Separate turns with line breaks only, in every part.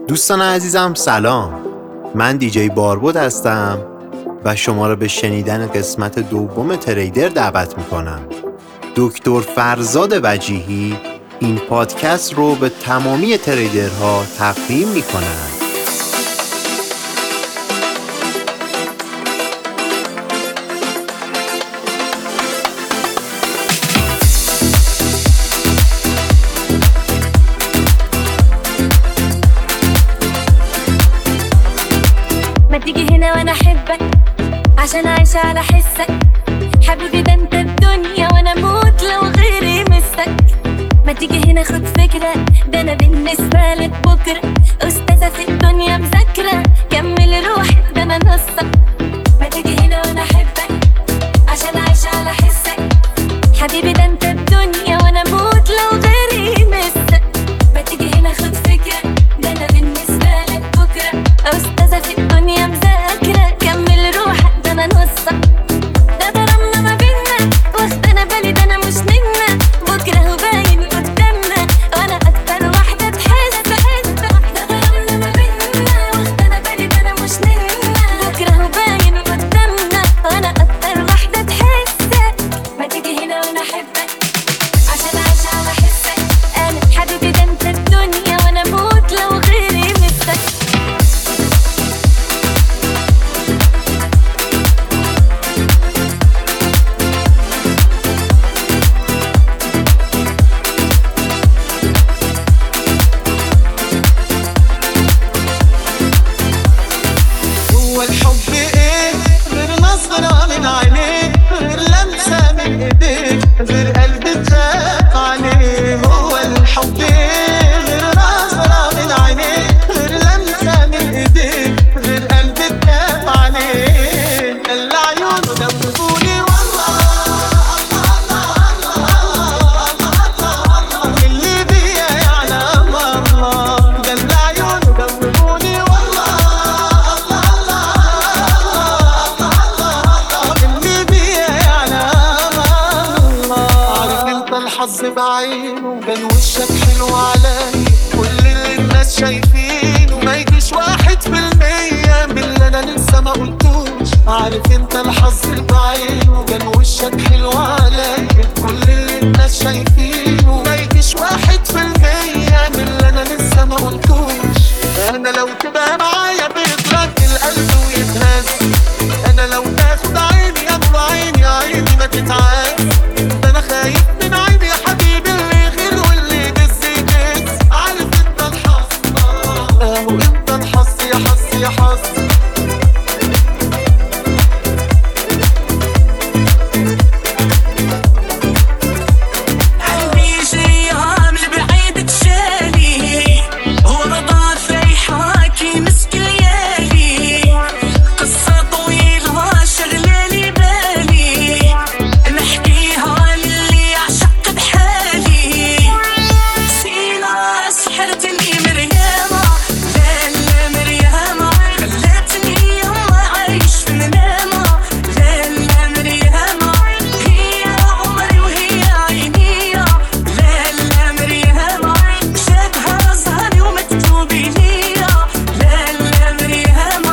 دوستان عزیزم سلام، من دیجی باربود هستم و شما را به شنیدن قسمت دوم تریدر دعوت میکنم. دکتر فرزاد وجیهی این پادکست رو به تمامی تریدرها تقدیم میکنند.
ما تيجي هنا وانا احبك عشان عايش على حسك. حبيبي ده انت الدنيا وانا اموت لو غيري مسك. ما تيجي هنا خد فكرة، ده انا بالنسبة لك بكرة استاذة في الدنيا مذاكرة. كمل روحك ده انا نصك. ما تيجي هنا وانا احبك عشان عايش على حسك. حبيبي ده انت الدنيا وانا اموت لو غيري مسك. ما تيجي هنا خد فكرة، ده انا بالنسبة لك بكرة استاذة في الدنيا مذاكرة. كمل روحك ده انا نصك. ده ضربنا ما بينا واخدنا بالي ده انا مش نجمة. بكرة هو باين قدامنا وانا اكتر واحدة تحس. ده ضربنا ما بينا واخدنا بالي ده انا مش نجمة. بكرة هو باين قدامنا وانا اكتر واحدة تحس. ما تيجي هنا وانا احبك عشان عايش على حسك. انا حبيبي ده انت الدنيا وانا اموت لو غيري مسك.
هو الحب ايه غير نظرة من عينيك، غير لمسة من ايديك، غير قلب تخاف عليه. هو الحب ايه غير نظرة من عينيك، غير لمسة من ايديك، غير قلب تخاف عليه. اللي عيونه دوبوني والله اللي بيا يعلم الله. ده اللي عيونه دوبوني والله اللي بيا يعلم الله. عارف انت الحظ بعينه كان وشك حلو عليا، كل اللي الناس شايفينه ما يجيش 1% من اللي انا لسه ما قلتوش. عارف انت الحظ بعينه كان وشك حلو عليا، كل اللي الناس شايفينه ما يجيش 1% من اللي انا لسه ما قلتوش. انا لو تبقى معايا بيترك القلب ويتهز. انا لو تاخد عيني يا نور عيني عيني ما تتعاس. ده انا خايف من عيني يا حبيبي اللي يغير واللي يدز يدز. عارف انت الحظ اهو انت الحظ يا حظ يا حظ.
قلبي جريان لبعيد تشالي، هو رضا فريحاكي مسك ليالي. قصة طويلة شغلالي بالي، نحكيها للي عشق بحالي. سينا سحرتني مريامة، لا لا مريامة خلتني يما عايش في منامة. لا لا مريامة هي عمري وهي عيني. لا لا مريامة شافها ظهري ومكتوبي ليا. لا لا مريامة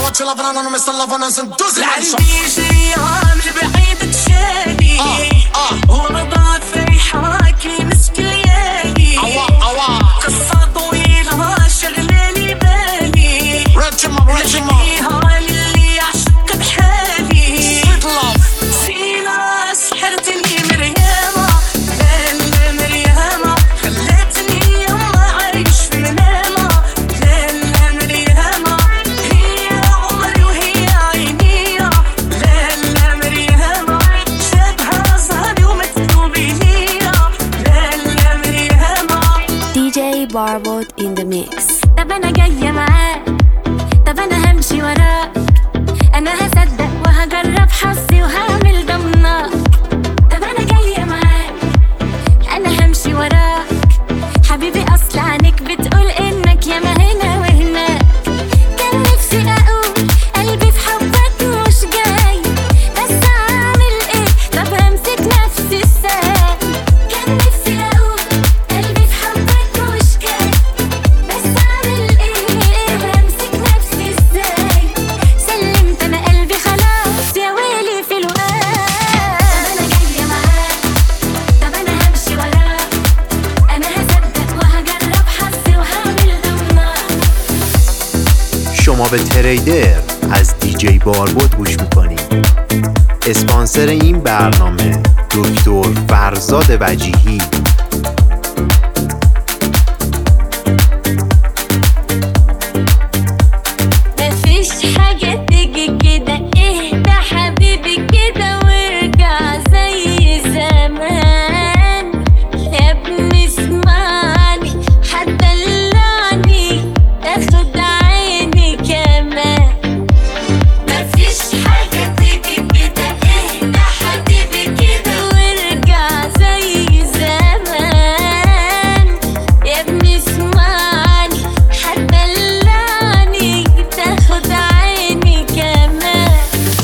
قلبي جريان لبعيد تشالي، هو رضا فريحاكي مسك ليالي. قصة طويلة شغلالي بالي، نحكيها للي عشق بحالي. سينا سحرتني مريامة، لا لا مريامة خلتني يما عايش في منامة. لا لا مريامة هي عمري وهي عيني. لا لا مريامة شافها ظهري ومكتوبي ليا. لا لا مريامة.
DJ Barbod in the mix. طب انا جاية معاك، طب انا همشي وراك. انا هصدق وهجرب حظي وهعمل ضمنك. طب انا جاية معاك، انا همشي وراك. حبيبي اصل عنك بتقول انك ياما هنا وهناك. كان نفسي اقول قلبي في حبك مش جاي، بس اعمل ايه؟ طب همسك نفسي ازاي؟ كان نفسي اقول قلبي في حبك مش جاي، بس اعمل ايه؟
شما به تریدر از دیجی باربود گوش میکنید. اسپانسر این برنامه دکتر فرزاد وجیهی.
مفيش حاجة تيجي كده، اهدى حبيبي كده وارجع زي زمان. يا ابني اسمعني هتدلعني تاخد عيني كمان. مفيش حاجة تيجي كده، اهدى حبيبي كده وارجع زي زمان. يا ابني اسمعني هتدلعني تاخد عيني كمان.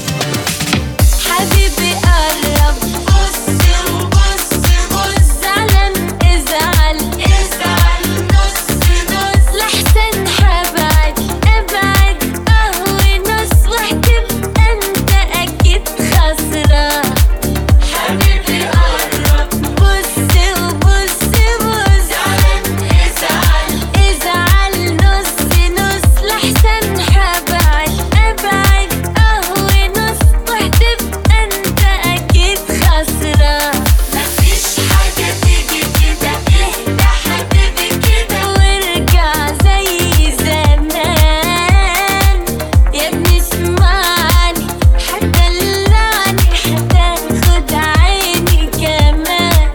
حبيبي قرب بص وبص بص، زعلان ازعل ازعل، نص نص لحسن هبعد ابعد، قهوة نص وهتبقى انت اكيد خسران. حبيبي قرب بص وبص بص، زعلان ازعل ازعل، نص نص لحسن هبعد ابعد، قهوة نص وهتبقى انت اكيد خسران. مفيش حاجة تيجي كده، اهدى حبيبي كده وارجع زي زمان. يا ابني اسمعني هتدلعني هتاخد عيني كمان.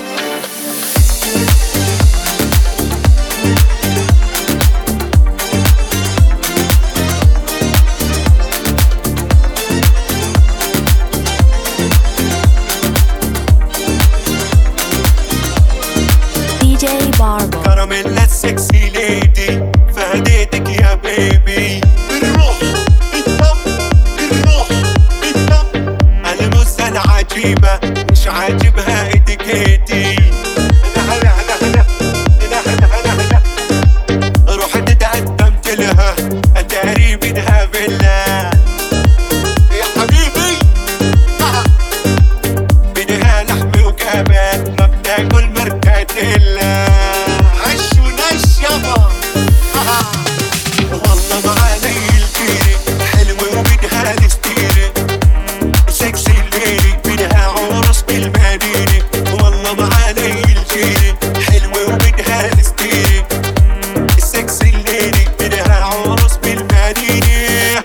DJ Barbo.
كراميلا السكسي ليدي فهديتك يا بيبي. الروح الدم الروح الدم، الموزة العجيبة مش عاجبها اتيكيتي. هلا هلا هلا هلا هلا هلا هلا، رحت تقدمت لها اتاري بدها فيلا. يا حبيبي بدها لحم وكباب، ما بتاكل مركاتيلا. عش ونش يابا والله معاني الكيري حلوة وبدها الستيري. سكسي الليلي بدها عرس بالمدينة. والله معاني الكيري حلوة وبدها الستيري. السكسي الليلي بدها عرس بالمدينة.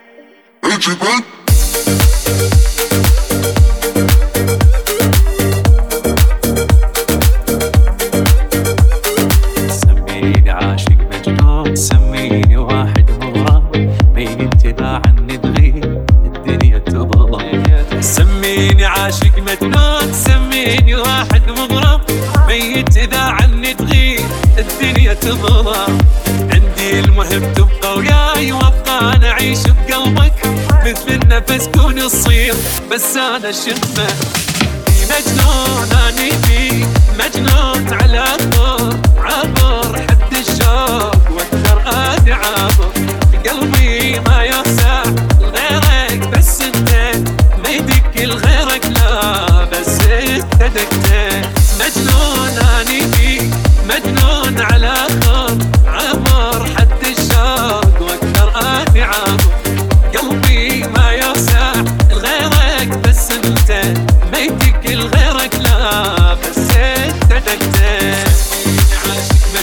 سميني عاشق مجنون، سميني واحد مغرم، ميت إذا عني تغيب الدنيا تظلم. سميني عاشق مجنون، سميني واحد مغرم، ميت إذا عني تغيب الدنيا تظلم. عندي المهم تبقى وياي وابقى أنا أعيش بقلبك، مثل النفس كون الصير بس أنا شمه. مجنون أني فيك، مجنون على طول عبر حد الشوق واقدر ادي عبر. قلبي ما يوسع لغيرك بس انت، ما يدق لغيرك لا بس انت دقت. مجنون اني فيك، مجنون على طول عبر حد الشوق واقدر ادي عبر. قلبي ما يوسع لغيرك بس انت، ما يدق لغيرك لا بس انت دقت. عاشق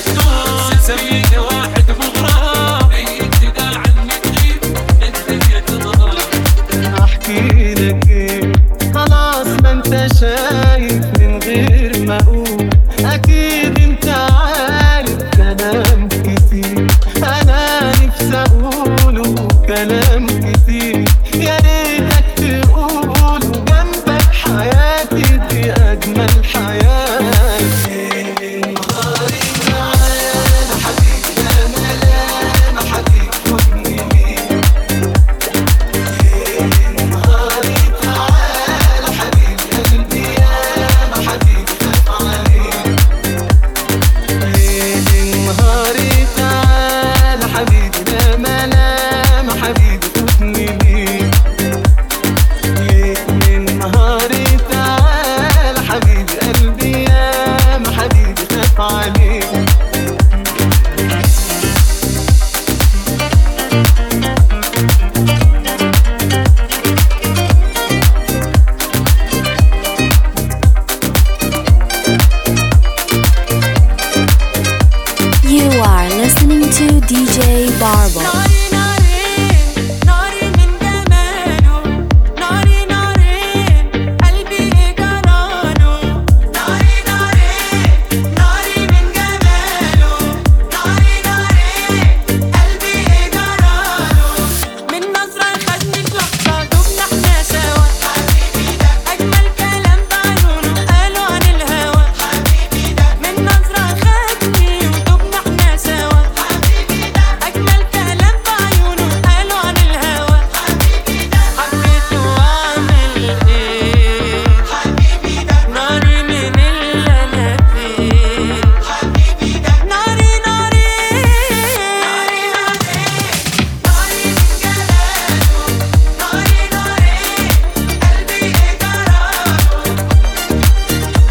listening to DJ Barbo.
ناري نارين ناري من جماله ناري نارين قلبي إيه جراله ناري نارين ناري من جماله ناري نارين قلبي إيه جراله من نظرة خدني في لحظة دبنا احنا سوا حبيبي ده أجمل كلام بعيونه قالوا عن الهوا حبيبي ده من نظرة خدني ودبنا احنا سوا حبيبي ده أجمل كلام بعيونه قالوا عن الهوا حبيبي ده حبيته وأعمل إيه حبيبي ده ناري من اللي أنا فيه حبيبي ده ناري ناري ناري ناري ناري من جلاله ناري ناري قلبي إيه جراله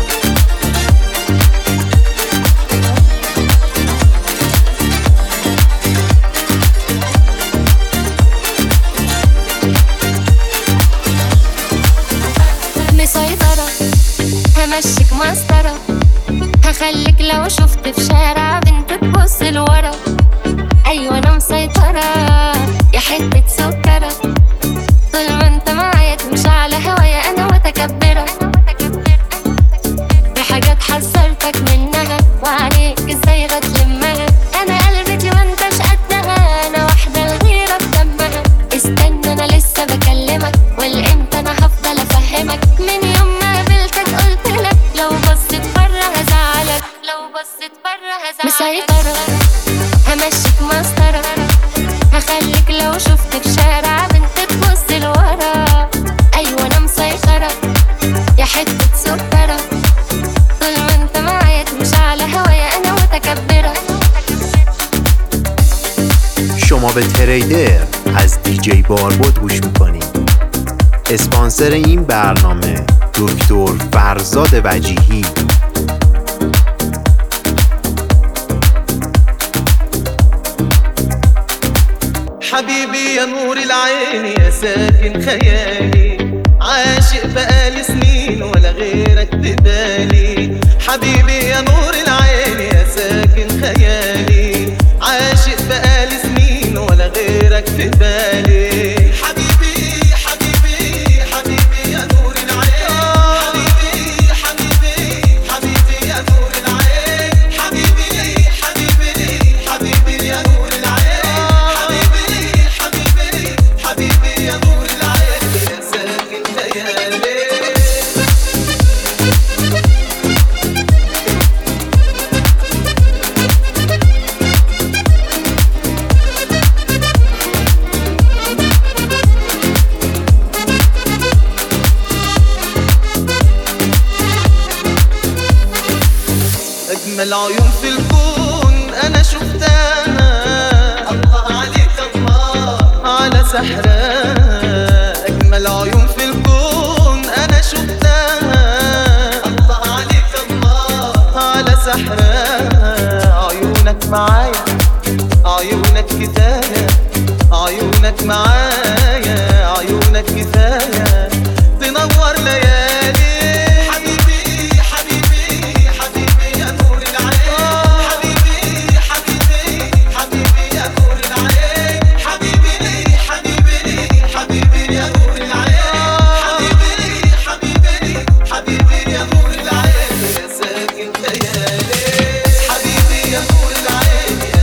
مسيطرة همشيك مسطرة هخليك لو شفت في شارع بنت تبص لورا. أيوة أنا مسيطرة يا حتة سكرة طول ما انت معايا تمشي على هوايا أنا متكبرة بحاجات حذرتك منها وعليك ازاي بتلمها. أنا قلبتي وانتش قدها أنا واحدة الغيرة بدمها. استنى أنا لسه بكلمك والإمتى أنا هفضل أفهمك. من يوم ما قابلتك قلتلك لو بصيت برا هزعلك لو بصيت برا هزعلك. مسيطرة همشيك مسطرة هخليك لو شفت في شارع بنت تبص لورا. أيوة أنا مسيطرة يا حتة سكرة طول ما انت معايا تمشي على هوايا أنا متكبرة.
شما به تریدر از دیجی باربود گوش میکنید. اسپانسر این برنامه دکتر فرزاد وجیهی.
حبيبي يا نور العين يا ساكن خيالي عاشق بقالي سنين ولا غيرك بدالي. حبيبي يا نور العين يا ساكن خيالي عاشق بقالي سنين ولا غيرك في بالي. حبيبي حبيبي حبيبي يا نور العين حبيبي حبيبي حبيبي يا نور العين حبيبي حبيبي حبيبي يا نور العين حبيبي يا نور العين يا ساكن خيالي. أجمل عيون في الكون أنا شفتها. الله عليك الله على سحرها. أجمل عيون في الكون أنا شفتها. الله عليك الله على سحرها. عيونك معايا عيونك كفاية عيونك معايا عيونك كفاية تنور ليالي. حبيبي حبيبي حبيبي يا نور العين حبيبي حبيبي حبيبي يا نور العين حبيبي حبيبي حبيبي يا نور العين حبيبي حبيبي يا نور العين يا ساكن خيالي. حبيبي يا نور العين يا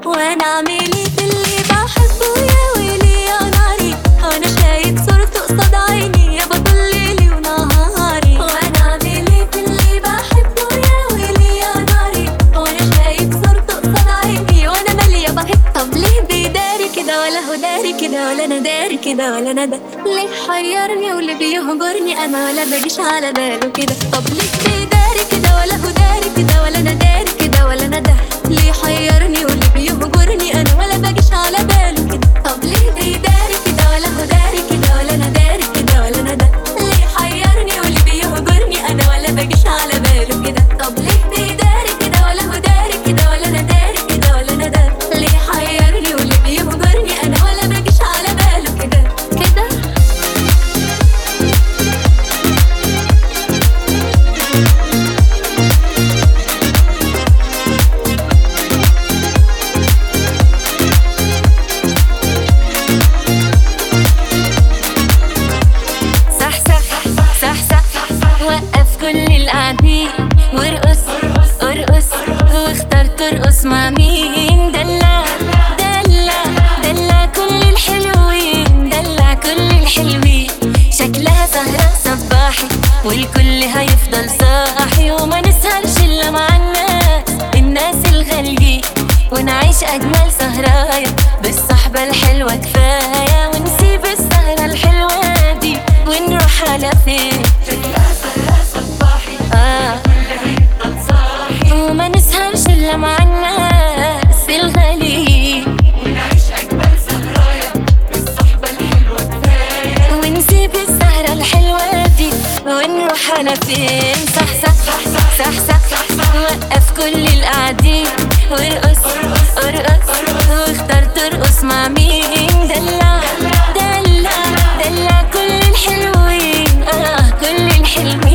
وانا اعملي في اللي بحبه يا ويلي يا ناري، وانا شايف صورته قصاد عيني يا بطل ليلي ونهاري. وانا اعملي في اللي بحبه يا ويلي يا ناري، وانا شايف صورته قصاد عيني وانا مالية بهت. طب ليه بيداري كده ولا هو داري كده ولا انا داري كده ولا انا ده؟ ليه حيرني واللي بيهجرني انا ولا بجيش على باله كده؟ طب ليه بيداري كده ولا هو داري كده ولا انا داري كده ولا انا ده؟ ليه حيرني واللي بيهجرني انا ولا بجيش على باله كده؟ طب ليه بيداري كده ولا هو داري كده ولا انا داري كده ولا انا ده؟ ليه حيرني واللي بيهجرني انا ولا بجيش على باله كده؟ طب ليه بيداري كده ولا هو داري كده ولا انا داري كده ولا انا ده؟ ليه حيرني واللي بيهجرني انا ولا بجيش على باله كده كده؟ صح صح صح صح، وقف كل القاعدين وارقص ارقص، واختار ترقص مع مين؟ دلع دلع دلع كل الحلوين، دلع كل الحلوين. شكلها سهرة صباحي والكل هيفضل صاحي، وما نسهرش الا مع الناس الغاليين، ونعيش اجمل سهرايا بالصحبة الحلوة كفاية، ونسيب السهرة الحلوة دي ونروح على فين؟ وما نسهرش الا مع الناس الغاليين، ونعيش اجمل سهرايا بالصحبة الحلوة كفاية، ونسيب السهرة الحلوة دي ونروح على فين؟ صح صح صح صح صح، وقف كل القاعدين وارقص ارقص، واختار ترقص مع مين؟ دلع دلع دلع كل الحلوين، كل الحلوين.